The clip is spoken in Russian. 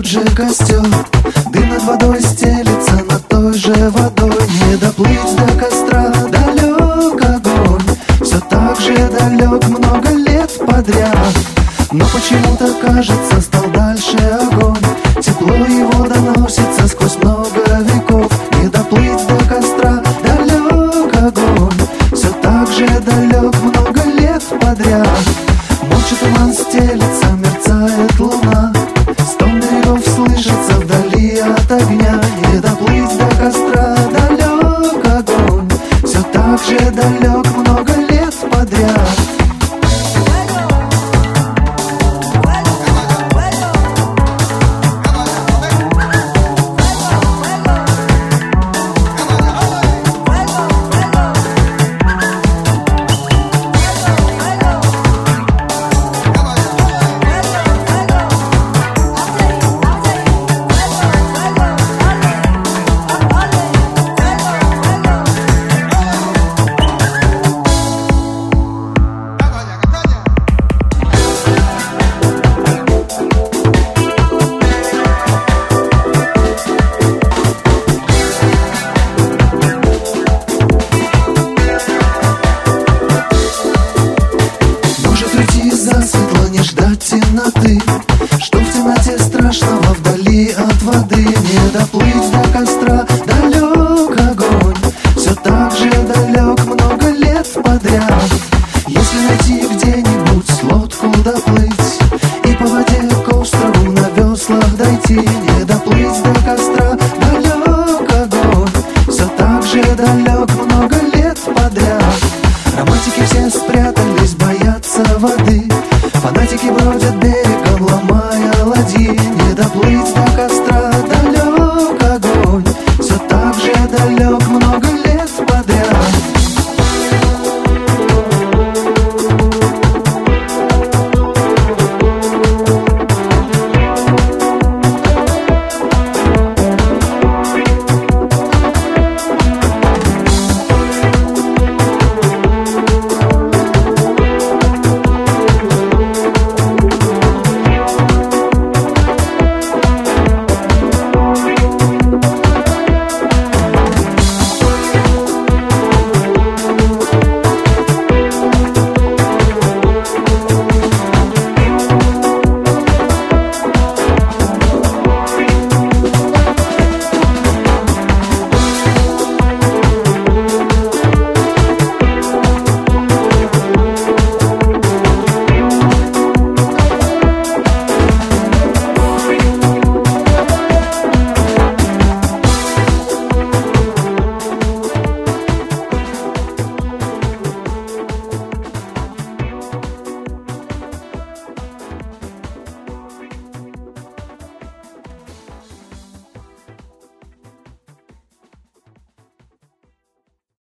же костер, дым над водой стелется над той же водой. Не доплыть до костра, далек огонь, все так же далек много лет подряд. Но почему-то кажется, стал дальше огонь, тепло его доносится сквозь много веков. Не доплыть до костра, далек огонь, все так же далек много лет подряд. Молча туман стелется, мерцает луна, стон берегов слышится вдали от огня. Не доплыть до костра, далек огонь, все так же далек много лет подряд. Засветло не ждать темноты, что в темноте страшного вдали от воды. Не доплыть до костра, далек огонь, все так же далек много лет подряд. Если найти где-нибудь лодку доплыть и по воде к острову на веслах дойти. Не доплыть